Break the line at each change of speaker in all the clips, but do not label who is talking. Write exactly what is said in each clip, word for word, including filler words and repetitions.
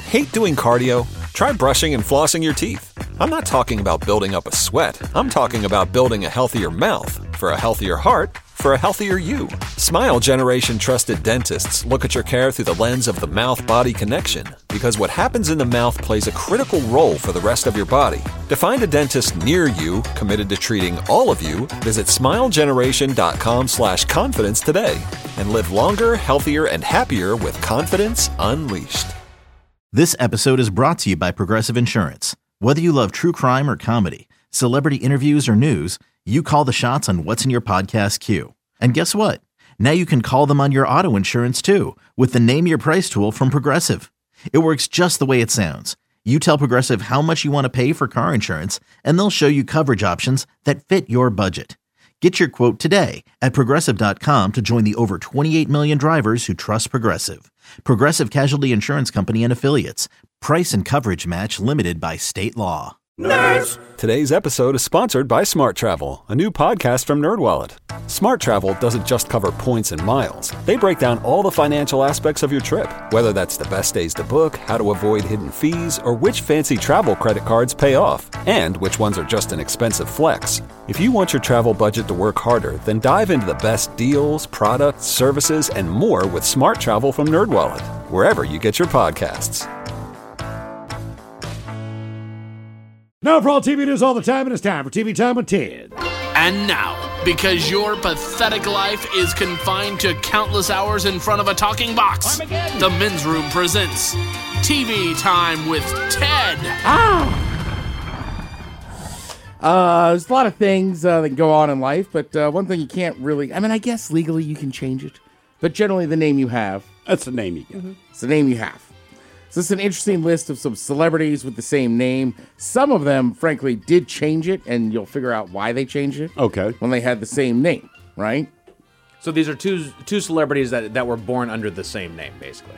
Hate doing cardio? Try brushing and flossing your teeth. I'm not talking about building up a sweat. I'm talking about building a healthier mouth for a healthier heart for a healthier you. Smile Generation trusted dentists look at your care through the lens of the mouth-body connection, because what happens in the mouth plays a critical role for the rest of your body. To find a dentist near you committed to treating all of you, visit smilegeneration.com slash confidence today and live longer, healthier, and happier with confidence unleashed.
This episode is brought to you by Progressive Insurance. Whether you love true crime or comedy, celebrity interviews or news, you call the shots on what's in your podcast queue. And guess what? Now you can call them on your auto insurance too with the Name Your Price tool from Progressive. It works just the way it sounds. You tell Progressive how much you want to pay for car insurance, and they'll show you coverage options that fit your budget. Get your quote today at Progressive dot com to join the over twenty-eight million drivers who trust Progressive. Progressive Casualty Insurance Company and Affiliates. Price and coverage match limited by state law.
Nerds! Today's episode is sponsored by Smart Travel, a new podcast from NerdWallet. Smart Travel doesn't just cover points and miles. They break down all the financial aspects of your trip, whether that's the best days to book, how to avoid hidden fees, or which fancy travel credit cards pay off, and which ones are just an expensive flex. If you want your travel budget to work harder, then dive into the best deals, products, services, and more with Smart Travel from NerdWallet, wherever you get your podcasts.
Now for all T V news all the time, and it's time for T V Time with Ted.
And now, because your pathetic life is confined to countless hours in front of a talking box, the Men's Room presents T V Time with Ted.
Ah! Uh, there's a lot of things uh, that go on in life, but uh, one thing you can't really... I mean, I guess legally you can change it, but generally the name you have...
That's the name you get.
Mm-hmm. It's the name you have. So it's an interesting list of some celebrities with the same name. Some of them, frankly, did change it, and you'll figure out why they changed it.
Okay.
When they had the same name, right?
So these are two two celebrities that, that were born under the same name, basically.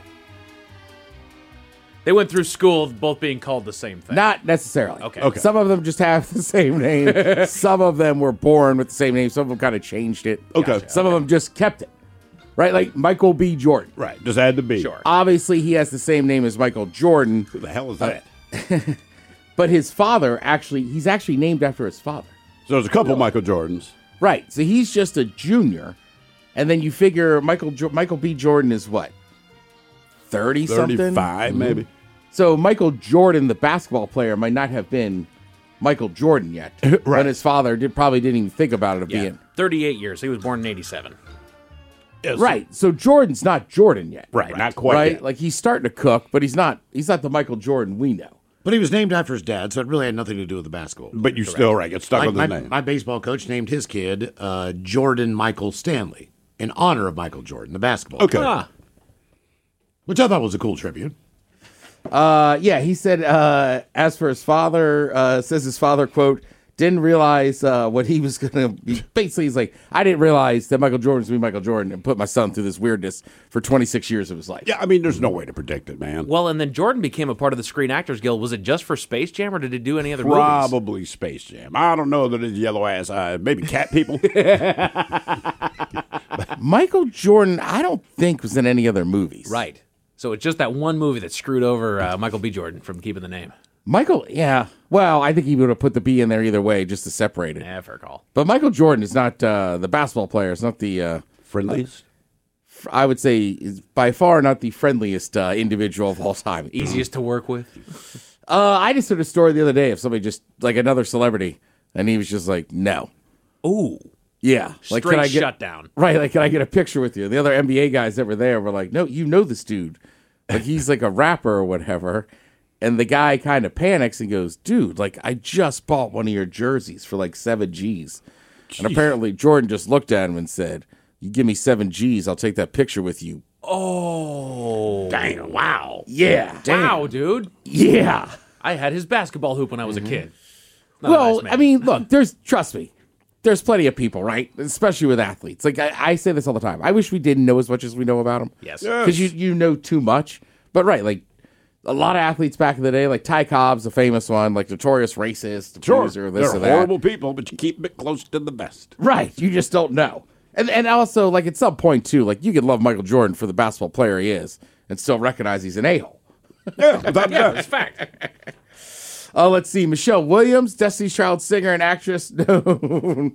They went through school both being called the same thing.
Not necessarily.
Okay.
Okay.
Some of them just have the same name. Some of them were born with the same name. Some of them kind of changed it.
Okay.
Gotcha. Some okay. of them just kept it. Right, like Michael B. Jordan.
Right, just add the B.
Sure.
Obviously, he has the same name as Michael Jordan.
Who the hell is that?
Uh, but his father, actually, he's actually named after his father.
So there's a couple really? Michael Jordans.
Right, so he's just a junior. And then you figure Michael jo- Michael B. Jordan is what? thirty-something?
thirty-five, mm-hmm. maybe.
So Michael Jordan, the basketball player, might not have been Michael Jordan yet. Right. When his father did probably didn't even think about it of
yeah.
being.
thirty-eight years. He was born in eighty-seven.
Yeah, so, right, so Jordan's not Jordan yet.
Right, right. Not quite
right?
yet.
Like, he's starting to cook, but he's not He's not the Michael Jordan we know.
But he was named after his dad, so it really had nothing to do with the basketball.
But you still, right, get stuck
my,
with the
my,
name.
My baseball coach named his kid uh, Jordan Michael Stanley in honor of Michael Jordan, the basketball
Okay.
player. Ah. Which I thought was a cool tribute.
Uh, yeah, he said, uh, as for his father, uh, says his father, quote, didn't realize uh, what he was going to be. Basically, he's like, I didn't realize that Michael Jordan was going to be Michael Jordan and put my son through this weirdness for twenty-six years of his life.
Yeah, I mean, there's no way to predict it, man.
Well, and then Jordan became a part of the Screen Actors Guild. Was it just for Space Jam, or did it do any other
Probably
movies?
Probably Space Jam. I don't know that it's yellow ass eyes. Maybe cat people.
Michael Jordan, I don't think was in any other movies.
Right. So it's just that one movie that screwed over uh, Michael B. Jordan from keeping the name.
Michael, yeah. Well, I think he would have put the B in there either way just to separate it.
Yeah, fair call.
But Michael Jordan is not uh, the basketball player. It's not the... Uh,
friendliest?
Uh, I would say is by far not the friendliest uh, individual of all time.
Easiest to work with?
Uh, I just heard a story the other day of somebody just, like another celebrity, and he was just like, no.
Ooh.
Yeah. Like,
Straight
can I get,
shutdown.
Right, like, can I get a picture with you? The other N B A guys that were there were like, no, you know this dude. Like, he's like a rapper or whatever. And the guy kind of panics and goes, dude, like, I just bought one of your jerseys for like seven G's. Jeez. And apparently Jordan just looked at him and said, you give me seven G's, I'll take that picture with you.
Oh.
Damn, wow. Yeah. Damn.
Wow, dude.
Yeah.
I had his basketball hoop when I was mm-hmm. a kid. Not
well,
a nice
I mean, look, there's, trust me, there's plenty of people, right? Especially with athletes. Like, I, I say this all the time. I wish we didn't know as much as we know about them.
Yes.
Because yes. you, you know too much. But, right, like, a lot of athletes back in the day, like Ty Cobb's a famous one, like notorious racist,
sure.
Bruiser, this
They're
or that.
horrible people, but you keep it close to the best.
Right. You just don't know. And and also, like, at some point, too, like, you could love Michael Jordan for the basketball player he is and still recognize he's an a-hole.
Yeah, without
Yeah,
doubt.
it's fact.
Oh, let's see. Michelle Williams, Destiny's Child singer and actress. No.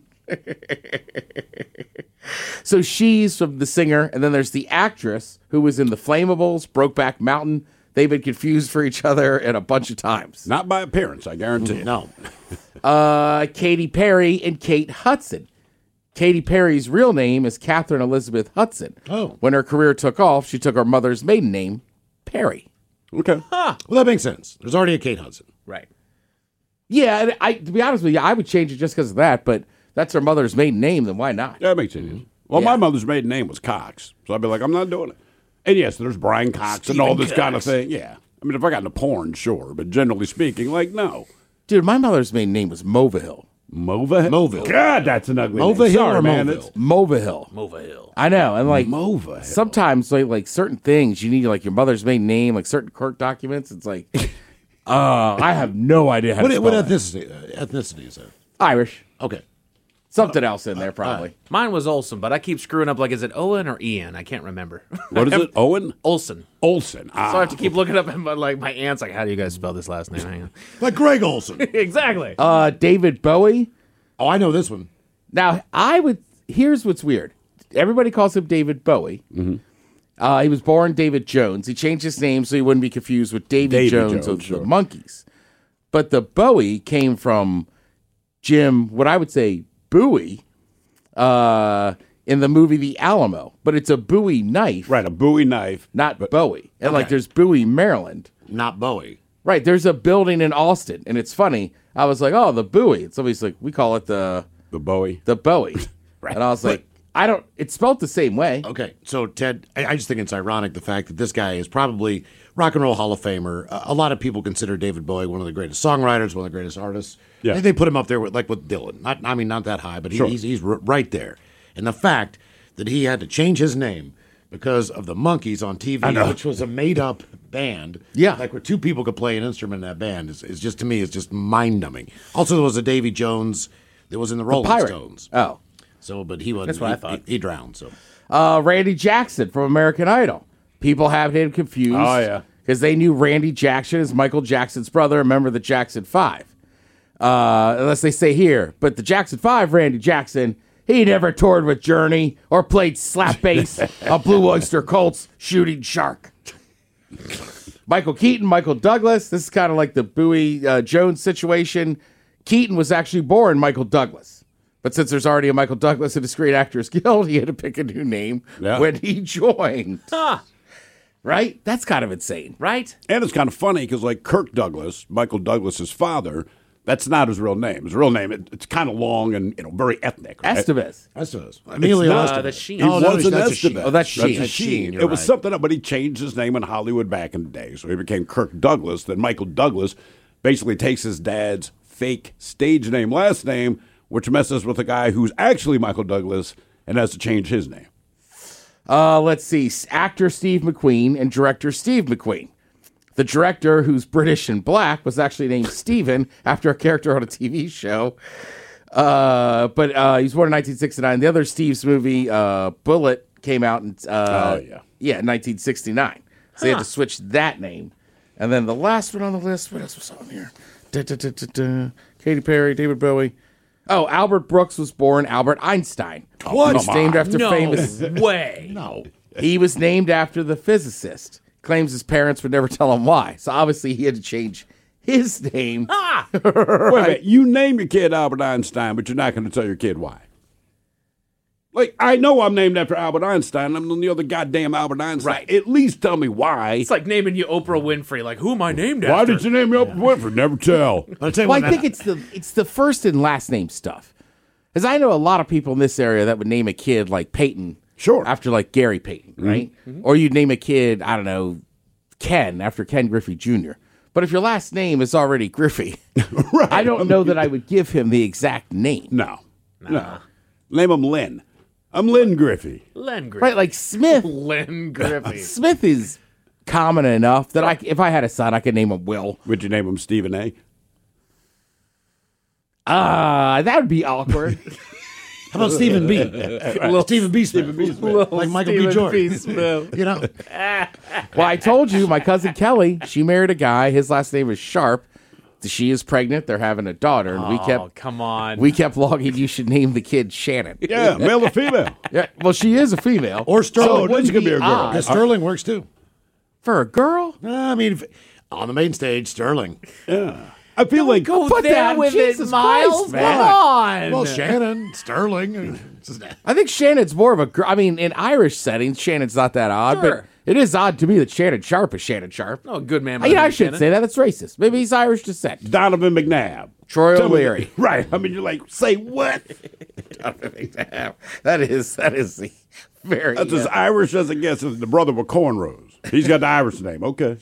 So she's from the singer, and then there's the actress who was in The Flamables, Brokeback Mountain. They've been confused for each other and a bunch of times.
Not by appearance, I guarantee.
No.
Uh, Katy Perry and Kate Hudson. Katy Perry's real name is Catherine Elizabeth Hudson.
Oh.
When her career took off, she took her mother's maiden name, Perry.
Okay.
Well, that makes sense. There's already a Kate Hudson.
Right.
Yeah, and I to be honest with you, I would change it just because of that, but that's her mother's maiden name, then why not?
That makes sense. Well,
Yeah.
my mother's maiden name was Cox, so I'd be like, I'm not doing it. And yes, there's Brian Cox and all this kind of thing. Yeah. I mean, if I got into porn, sure, but generally speaking, like, no.
Dude, my mother's maiden name was Movahill.
Mova?
Moville.
God, that's an ugly
Mova
name.
Hill
Sorry,
or
man.
Moville?
It's
Movahill.
Mova Hill.
I know, and like
Mova Hill.
sometimes like like certain things you need like your mother's maiden name, like certain court documents. It's like, uh, I have no idea how
What,
to spell
what
that.
ethnicity, uh, ethnicity is that?
Irish.
Okay.
Something else in there probably.
Mine was Olsen, but I keep screwing up. Like, is it Owen or Ian? I can't remember.
What is it? Owen?
Olsen.
Olsen. Ah.
So I have to keep looking up, and my, like my aunt's like, "How do you guys spell this last name?" Hang on.
Like Greg Olson.
Exactly.
Uh, David Bowie.
Oh, I know this one.
Now I would. Here's what's weird. Everybody calls him David Bowie.
Mm-hmm.
Uh, he was born David Jones. He changed his name so he wouldn't be confused with Davy
Davy
Jones,
Jones,
of
sure.
the Monkees. But the Bowie came from Jim, what I would say, Bowie, uh, in the movie The Alamo. But it's a Bowie knife,
Right, a Bowie knife.
not
but-
Bowie. And like
Okay.
there's Bowie, Maryland.
Not Bowie.
Right, there's a building in Austin. And it's funny. I was like, oh, the Bowie. And somebody's like, we call it the
The Bowie.
the Bowie. And I was like, I don't, it's spelled the same way.
Okay, so Ted, I, I just think it's ironic the fact that this guy is probably rock and roll Hall of Famer. Uh, a lot of people consider David Bowie one of the greatest songwriters, one of the greatest artists.
Yeah.
They, they put him up there with like with Dylan. Not, I mean, not that high, but he,
Sure.
he's he's r- right there. And the fact that he had to change his name because of the Monkees on T V, which was a made up band.
Yeah.
like where two people could play an instrument in that band is, is just to me is just mind numbing. Also, there was a Davy Jones that was in the Rolling
Pirate.
Stones.
Oh.
So, but he wasn't.
That's what
he,
I thought.
He, he drowned. So.
Uh, Randy Jackson from American Idol. People have him confused.
Oh, yeah.
Because they knew Randy Jackson is Michael Jackson's brother, a member of the Jackson Five. Uh, unless they say here, but the Jackson Five, Randy Jackson, he never toured with Journey or played slap bass on Blue Oyster Cult's Shooting Shark. Michael Keaton, Michael Douglas. This is kind of like the Bowie uh, Jones situation. Keaton was actually born Michael Douglas. But since there's already a Michael Douglas in the Screen Actors Guild, he had to pick a new name
Yeah.
when he joined.
Ah,
Right? That's kind of insane.
right?
And it's kind of funny because, like, Kirk Douglas, Michael Douglas's father, that's not his real name. His real name, it, it's kind of long and, you know, very ethnic. Right?
Estevez.
Estevez. Emilio
not-
Estevez.
Uh, the Sheen.
He
Oh, no,
wasn't
that's a Sheen.
Estevez.
Oh, that's Sheen.
a
That's Sheen,
It
you're
was
right.
something else, but he changed his name in Hollywood back in the day. So he became Kirk Douglas. Then Michael Douglas basically takes his dad's fake stage name, last name, which messes with the guy who's actually Michael Douglas and has to change his name.
Uh, let's see. Actor Steve McQueen and director Steve McQueen. The director, who's British and black, was actually named Steven after a character on a T V show. Uh, but uh, he was born in nineteen sixty-nine. The other Steve's movie, uh, Bullet, came out in uh,
Oh, yeah.
yeah, nineteen sixty-nine. So they had to switch that name. And then the last one on the list, what else was on here? Da, da, da, da, da. Katy Perry, David Bowie. Oh, Albert Brooks was born Albert Einstein.
What?
He's named after
No
famous.
way.
No.
He was named after the physicist. Claims his parents would never tell him why. So obviously he had to change his name.
Ah,
Wait a minute. You name your kid Albert Einstein, but you're not going to tell your kid why. Like, I know I'm named after Albert Einstein. I'm the other goddamn Albert Einstein.
Right.
At least tell me why.
it's like naming you Oprah Winfrey. Like, who am I named
Why
after?
did you name me Oprah Winfrey? Never tell.
I'll tell you
Well,
what,
I think it's the it's the first and last name stuff. Because I know a lot of people in this area that would name a kid like Peyton.
Sure.
After like Gary Payton, right? Or you'd name a kid, I don't know, Ken after Ken Griffey Junior But if your last name is already Griffey,
Right.
I don't know that I would give him the exact name.
No. No. Name him Lynn. I'm Lynn Griffey.
Len Griffey.
Right? Like Smith.
Len Griffey.
Smith is common enough that I, if I had a son, I could name him Will.
Would you name him Stephen A?
Ah, that would be awkward.
How about Stephen B? Little Stephen B. Smith. Stephen B. Smith. Like Michael
Stephen
B. Jordan.
B. Smith.
You know?
Well, I told you, my cousin Kelly, she married a guy. His last name is Sharp. She is pregnant. They're having a daughter, and we
Oh,
kept
come on.
we kept logging. You should name the kid Shannon.
Yeah, male or female?
Yeah, well, she is a female.
Or Sterling.
Oh, it
wouldn't
could be a girl.
odd
Yeah, Sterling works too.
for a girl.
Uh, I mean, if, on the main stage, Sterling.
Yeah. I feel like
Go
Put
there
that
with
Jesus
it, Miles.
Christ, man.
Come on.
Well, Shannon, Sterling.
I think Shannon's more of a girl. I mean, in Irish settings, Shannon's not that odd,
Sure.
but it is odd to me that Shannon Sharp is Shannon Sharp.
Oh, good man.
I, I shouldn't say that. That's racist. Maybe he's Irish descent.
Donovan McNabb.
Troy
Tell me-
O'Leary.
Right. I mean, you're like, say what?
Donovan McNabb. That is that is the very.
That's as
uh,
Irish as it gets. As the brother with cornrows. He's got the Irish name. Okay.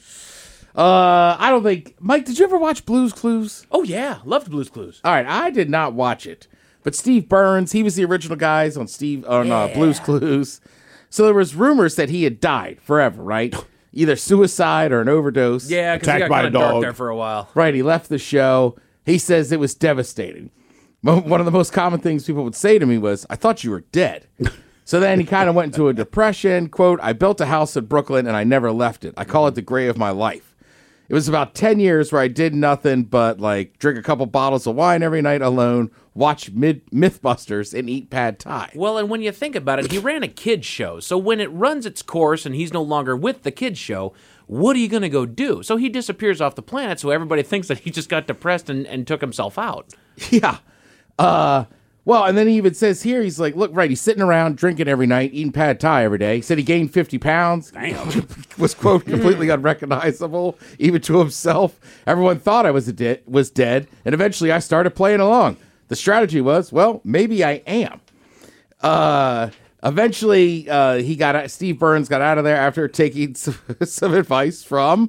uh, I don't think. Mike, did you ever watch Blue's Clues?
Oh, yeah. Loved Blue's Clues.
All right, I did not watch it, but Steve Burns, he was the original guys on Steve on uh, Blue's Clues. So there was rumors that he had died forever, right? Either suicide or an overdose.
Yeah, because he
Attacked
got
by
kind
a
of dark
dog.
there for a while.
Right, he left the show. He says it was devastating. Mo- One of the most common things people would say to me was, I thought you were dead. So then he kind of went into a depression. Quote, I built a house in Brooklyn and I never left it. I call it the gray of my life. It was about ten years where I did nothing but like drink a couple bottles of wine every night alone, watch mid- Mythbusters, and eat pad thai.
Well, and when you think about it, he ran a kids show. So when it runs its course and he's no longer with the kids show, what are you going to go do? So he disappears off the planet, so everybody thinks that he just got depressed and, and took himself out.
Yeah. Uh, well, and then he even says here, he's like, look, right, he's sitting around drinking every night, eating pad thai every day. He said he gained fifty pounds. Damn. Was, quote, completely unrecognizable, even to himself. Everyone thought I was, a de- was dead, and eventually I started playing along. The strategy was, well, maybe I am. Uh, eventually, uh, he got Steve Burns got out of there after taking some, some advice from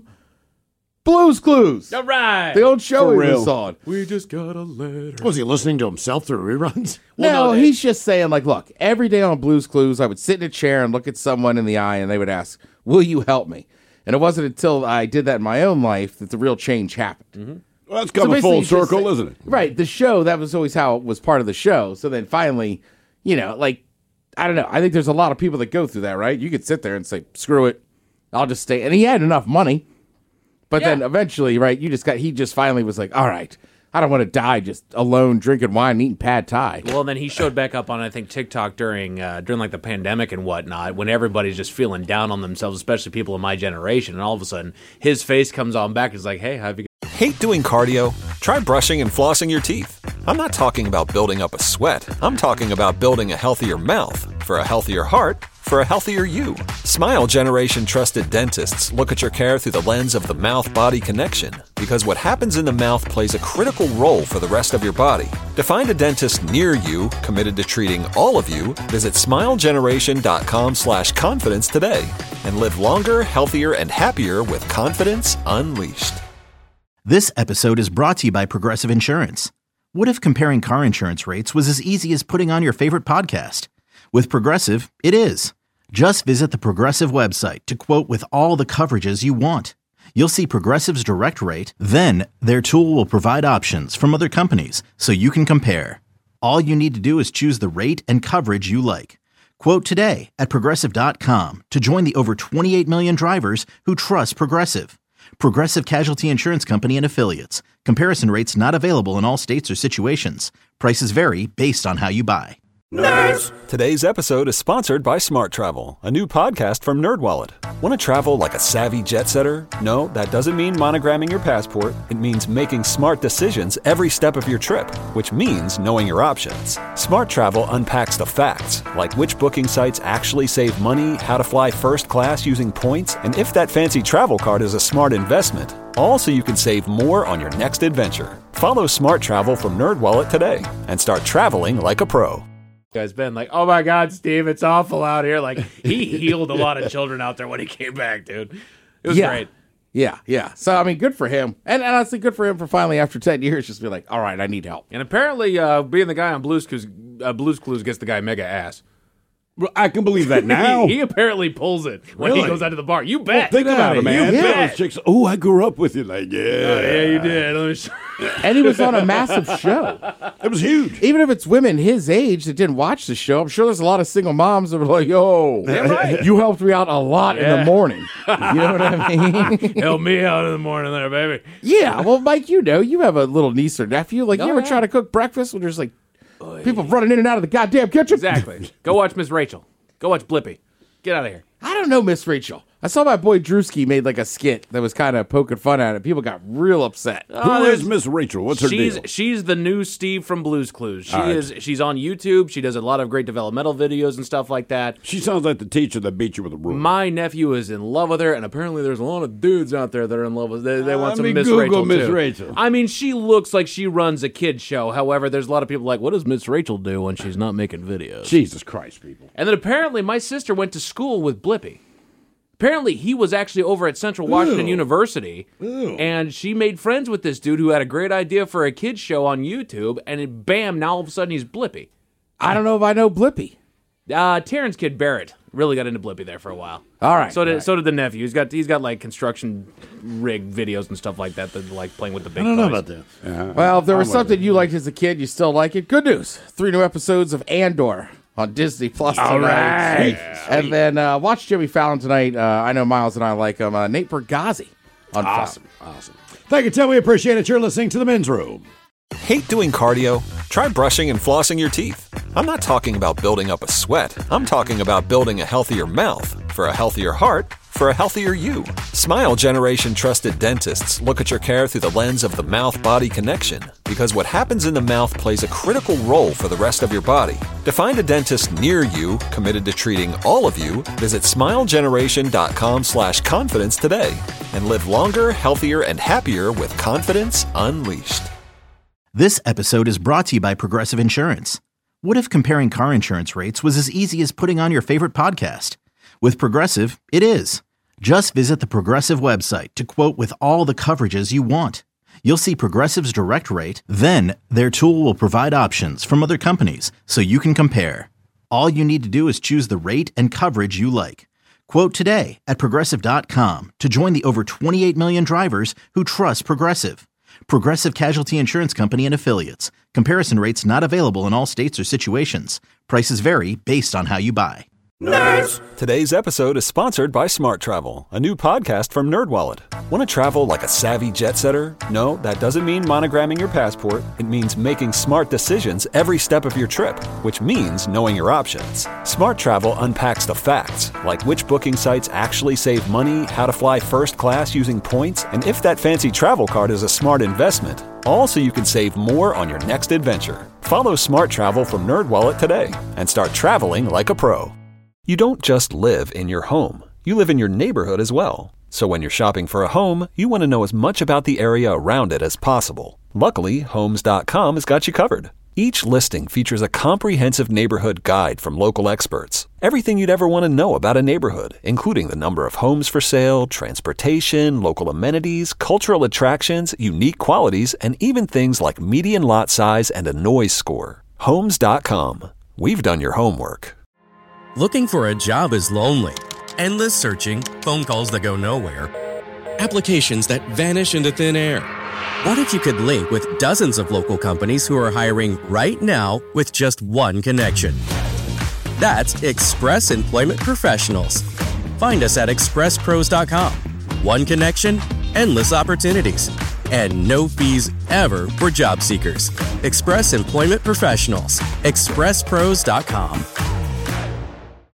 Blue's Clues.
All right.
The old show
For
he
real.
was on.
We just got a letter.
Was he listening to himself through reruns?
No, he's just saying, like, look, every day on Blue's Clues, I would sit in a chair and look at someone in the eye, and they would ask, will you help me? And it wasn't until I did that in my own life that the real change happened.
Well, that's
So
coming
basically
full
he's just
circle,
saying-
isn't it?
Right. The show, that was always how it was part of the show. So then finally, you know, like, I don't know. I think there's a lot of people that go through that, right? You could sit there and say, screw it. I'll just stay. And he had enough money. But then
Yeah.
eventually, right, you just got, he just finally was like, all right, I don't want to die just alone drinking wine and eating pad thai.
Well, then he showed back up on, I think, TikTok during uh, during like the pandemic and whatnot, when everybody's just feeling down on themselves, especially people in my generation. And all of a sudden, his face comes on back. He's like, "Hey, have you?"
Hate doing cardio? Try brushing and flossing your teeth. I'm not talking about building up a sweat. I'm talking about building a healthier mouth. For a healthier heart, for a healthier you. Smile Generation trusted dentists look at your care through the lens of the mouth-body connection, because what happens in the mouth plays a critical role for the rest of your body. To find a dentist near you committed to treating all of you, visit smilegeneration.com slash confidence today and live longer, healthier, and happier with confidence unleashed.
This episode is brought to you by Progressive Insurance. What if comparing car insurance rates was as easy as putting on your favorite podcast? With Progressive, it is. Just visit the Progressive website to quote with all the coverages you want. You'll see Progressive's direct rate, then their tool will provide options from other companies so you can compare. All you need to do is choose the rate and coverage you like. Quote today at Progressive dot com to join the over twenty-eight million drivers who trust Progressive. Progressive Casualty Insurance Company and Affiliates. Comparison rates not available in all states or situations. Prices vary based on how you buy.
Today's episode is sponsored by Smart Travel, a new podcast from NerdWallet. Want to travel like a savvy jet setter? No, that doesn't mean monogramming your passport. It means making smart decisions every step of your trip, which means knowing your options. Smart Travel unpacks the facts, like which booking sites actually save money, how to fly first class using points, and if that fancy travel card is a smart investment. All so you can save more on your next adventure. Follow Smart Travel from NerdWallet today and start traveling like a pro.
Guys been like, "Oh my God, Steve, it's awful out here." Like, he healed a lot of children out there when he came back, dude. It was
yeah.
great.
Yeah, yeah. So, I mean, good for him. And, and honestly, good for him for finally, after ten years, just be like, all right, I need help.
And apparently, uh, being the guy on Blue's Clues, uh, Blue's Clues gets the guy mega ass.
Well, I can believe that now.
he, he apparently pulls it when
Really?
he goes out to the bar. You bet.
Think about it, man.
You
Those
bet.
chicks, oh, I grew up with you. Like, yeah.
Oh, yeah, you did. Let me show-
And he was on a massive show.
It was huge.
Even if it's women his age that didn't watch the show, I'm sure there's a lot of single moms that were like, yo,
right.
you helped me out a lot in
Yeah.
the morning. You know what I mean?
Help me out in the morning there, baby.
Yeah, well, Mike, you know, you have a little niece or nephew. Like,
Oh,
you ever
yeah.
try to cook breakfast when there's like people running in and out of the goddamn kitchen?
Exactly. Go watch Miss Rachel. Go watch Blippi. Get out of here.
I don't know Miss Rachel. I saw my boy Drewski made like a skit that was kind of poking fun at it. People got real upset.
Who is Miss Rachel? What's her
she's
deal?
she's the new Steve from Blue's Clues. She
All right.
is she's on YouTube. She does a lot of great developmental videos and stuff like that.
She sounds like the teacher that beat you with a ruler.
My nephew is in love with her, and apparently there's a lot of dudes out there that are in love with her. They, they
Uh,
want
let
some
me
Miss
Google
Rachel
Miss
too.
Rachel.
I mean, she looks like she runs a kid show. However, there's a lot of people like, what does Miss Rachel do when she's not making videos?
Jesus Christ, people.
And then apparently my sister went to school with Blippi. Apparently he was actually over at Central Washington
Ew.
University,
Ew.
and she made friends with this dude who had a great idea for a kid's show on YouTube, and it, bam, now all of a sudden he's Blippi.
I don't know if I know Blippi.
Uh, Terrence Kid Barrett really got into Blippi there for a while.
All right.
So did
all right.
so did the nephew. He's got he's got like construction rig videos and stuff like that that like playing with the big.
I don't know
toys.
about that.
Well, if there was
I'm with
something you liked as a kid, you still like it. Good news. Three new episodes of Andor on Disney Plus tonight.
All right.
And then uh, watch Jimmy Fallon tonight. Uh, I know Miles and I like him. Uh, Nate Bargatze on
Awesome.
Fallon.
Awesome. Thank you, Tim. We appreciate it. You're listening to The Men's Room.
Hate doing cardio? Try brushing and flossing your teeth. I'm not talking about building up a sweat. I'm talking about building a healthier mouth for a healthier heart for a healthier you. Smile Generation trusted dentists look at your care through the lens of the mouth-body connection because what happens in the mouth plays a critical role for the rest of your body. To find a dentist near you committed to treating all of you, visit smilegeneration.com slash confidence today and live longer, healthier, and happier with confidence unleashed.
This episode is brought to you by Progressive Insurance. What if comparing car insurance rates was as easy as putting on your favorite podcast? With Progressive, it is. Just visit the Progressive website to quote with all the coverages you want. You'll see Progressive's direct rate, then their tool will provide options from other companies so you can compare. All you need to do is choose the rate and coverage you like. Quote today at Progressive dot com to join the over twenty-eight million drivers who trust Progressive. Progressive Casualty Insurance Company and Affiliates. Comparison rates not available in all states or situations. Prices vary based on how you buy.
Today's episode is sponsored by Smart Travel, a new podcast from NerdWallet. Want to travel like a savvy jet setter? No, that doesn't mean monogramming your passport. It means making smart decisions every step of your trip, which means knowing your options. Smart Travel unpacks the facts, like which booking sites actually save money, how to fly first class using points, and if that fancy travel card is a smart investment. All so you can save more on your next adventure. Follow Smart Travel from NerdWallet today and start traveling like a pro. You don't just live in your home. You live in your neighborhood as well. So when you're shopping for a home, you want to know as much about the area around it as possible. Luckily, Homes dot com has got you covered. Each listing features a comprehensive neighborhood guide from local experts. Everything you'd ever want to know about a neighborhood, including the number of homes for sale, transportation, local amenities, cultural attractions, unique qualities, and even things like median lot size and a noise score. Homes dot com. We've done your homework.
Looking for a job is lonely. Endless searching, phone calls that go nowhere, applications that vanish into thin air. What if you could link with dozens of local companies who are hiring right now with just one connection? That's Express Employment Professionals. Find us at express pros dot com. One connection, endless opportunities, and no fees ever for job seekers. Express Employment Professionals. express pros dot com.